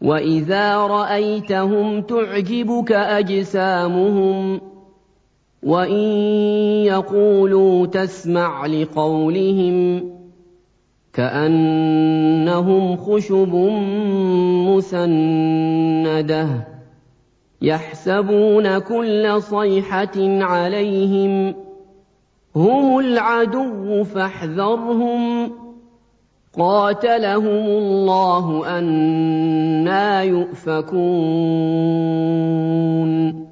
وَإِذَا رَأَيْتَهُمْ تُعْجِبُكَ أَجْسَامُهُمْ ۖ وَإِن يَقُولُوا تَسْمَعْ لِقَوْلِهِمْ ۖ كَأَنَّهُمْ خُشُبٌ مُّسَنَّدَةٌ ۖ يَحْسَبُونَ كُلَّ صَيْحَةٍ عَلَيْهِمْ ۚ هُمُ الْعَدُوُّ فَاحْذَرْهُمْ ۚ قَاتَلَهُمُ اللَّهُ أَنَّىٰ يُؤْفَكُونَ